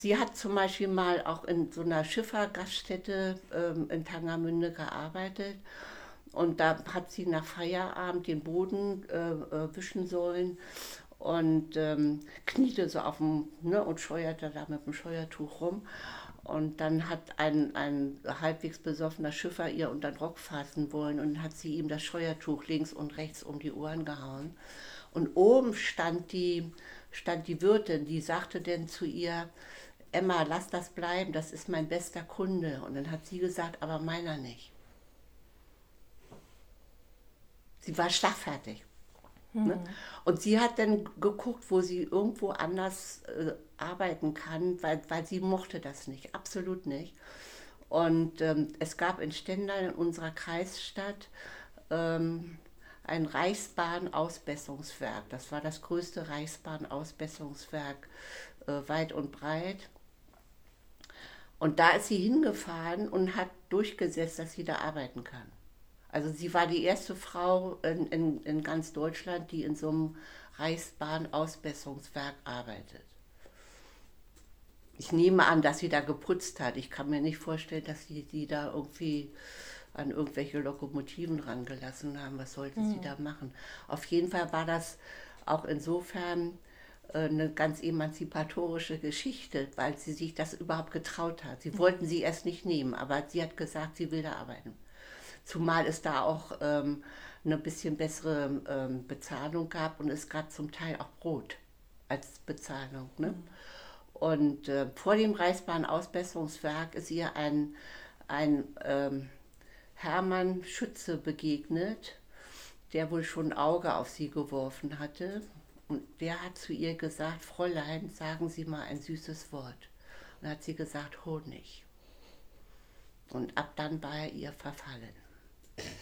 Sie hat zum Beispiel mal auch in so einer Schiffergaststätte in Tangermünde gearbeitet und da hat sie nach Feierabend den Boden wischen sollen und kniete so auf dem, ne, und scheuerte da mit dem Scheuertuch rum. Und dann hat ein halbwegs besoffener Schiffer ihr unter den Rock fassen wollen und hat sie ihm das Scheuertuch links und rechts um die Ohren gehauen. Und oben stand die Wirtin, die sagte denn zu ihr, Emma, lass das bleiben, das ist mein bester Kunde. Und dann hat sie gesagt, aber meiner nicht. Sie war schlagfertig. Ne? Und sie hat dann geguckt, wo sie irgendwo anders arbeiten kann, weil sie mochte das nicht, absolut nicht. Und es gab in Stendal in unserer Kreisstadt ähm, ein Reichsbahn-Ausbesserungswerk. Das war das größte Reichsbahn-Ausbesserungswerk weit und breit. Und da ist sie hingefahren und hat durchgesetzt, dass sie da arbeiten kann. Also sie war die erste Frau in ganz Deutschland, die in so einem Reichsbahn-Ausbesserungswerk arbeitet. Ich nehme an, dass sie da geputzt hat. Ich kann mir nicht vorstellen, dass sie die da irgendwie an irgendwelche Lokomotiven rangelassen haben. Was sollte sie da machen? Auf jeden Fall war das auch insofern eine ganz emanzipatorische Geschichte, weil sie sich das überhaupt getraut hat. Sie wollten sie erst nicht nehmen, aber sie hat gesagt, sie will da arbeiten. Zumal es da auch eine bisschen bessere Bezahlung gab und es gab zum Teil auch Brot als Bezahlung. Ne? Und vor dem Reichsbahn-Ausbesserungswerk ist ihr ein Hermann Schütze begegnet, der wohl schon ein Auge auf sie geworfen hatte. Und der hat zu ihr gesagt, Fräulein, sagen Sie mal ein süßes Wort. Und dann hat sie gesagt, Honig. Und ab dann war er ihr verfallen.